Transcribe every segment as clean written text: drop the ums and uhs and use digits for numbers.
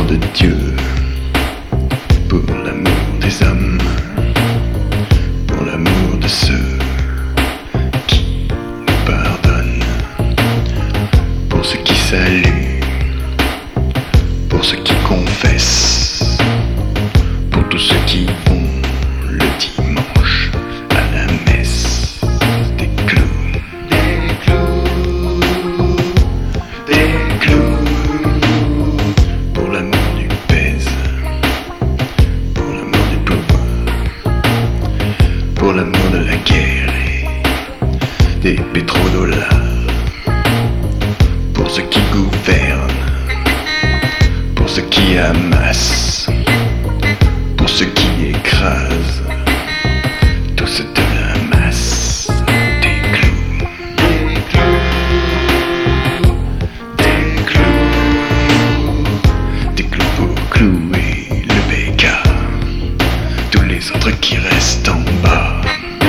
de Dieu, pour l'amour des hommes, pour l'amour de ceux qui nous pardonnent, pour ceux qui saluent, pour ceux qui confessent, pour tous ceux qui vont le dimanche à la messe. Des clous, des clous, des clous, pour l'amour du pèse, pour l'amour du pouvoir, pour l'amour de la guerre et des pétrodollars, pour ceux qui gouvernent, pour ceux qui amassent, pour ceux qui écrasent, tous de la masse. Des clous, des clous, des clous, des clous pour clouer le bécard, tous les autres qui restent en bas.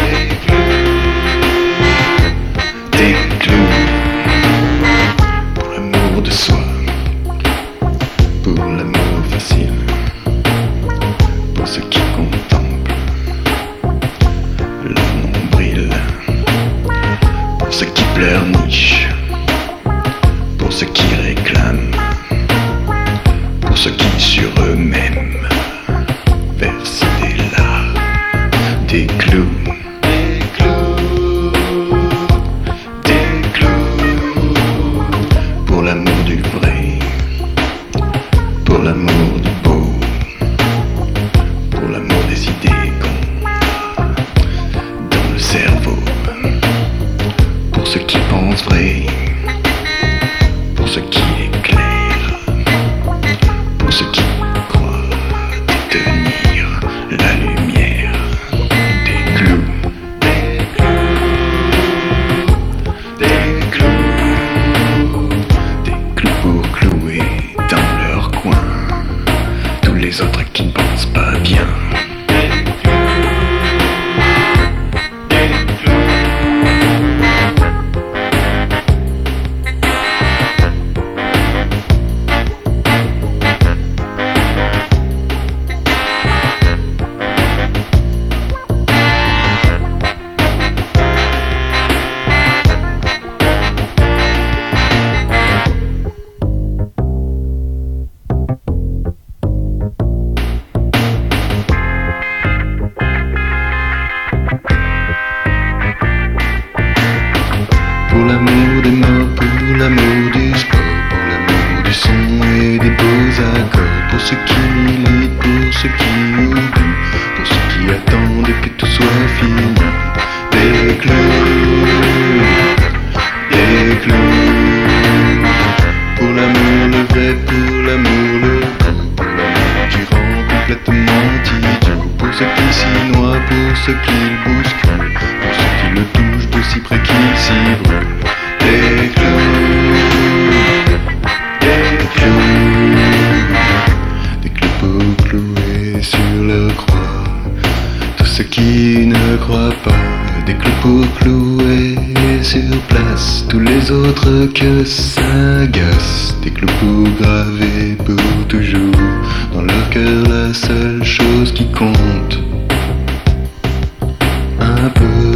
Des clous, pour l'amour de soi, pour l'amour facile, pour ceux qui contemplent leur nombril, pour ceux qui pleurnichent, pour ceux qui réclament, pour ceux qui sur eux-mêmes versent des larmes. Des clous, des clous, des clous, pour l'amour du vrai, pour l'amour du beau, pour l'amour des idées qu'on a dans le cerveau, pour ceux qui pensent vrai, pour ceux qui éclairent, pour ceux qui croient détenir la lumière. Des clous, des clous, des clous, des clous pour clouer dans leur coin tous les autres qui ne pensent pas bien. Pour l'amour des morts, pour l'amour du sport, pour l'amour du son et des beaux accords, pour ceux qui militent, pour ceux qui oublient, pour ceux qui attendent que tout soit fini. Des clous, des clous, pour l'amour le vrai, pour l'amour le beau, pour l'amour qui rend complètement idiot, pour ceux qui s'y noient, pour ceux qui le bousculent, pour ceux qui le touchent d'aussi près qu'ils s'y brûlent. Des clous, des clous, des clous pour clouer sur leur croix tous ceux qui ne croient pas. Des clous pour clouer sur place tous les autres que ça agace. Des clous pour graver pour toujours dans leur cœur la seule chose qui compte. Un peu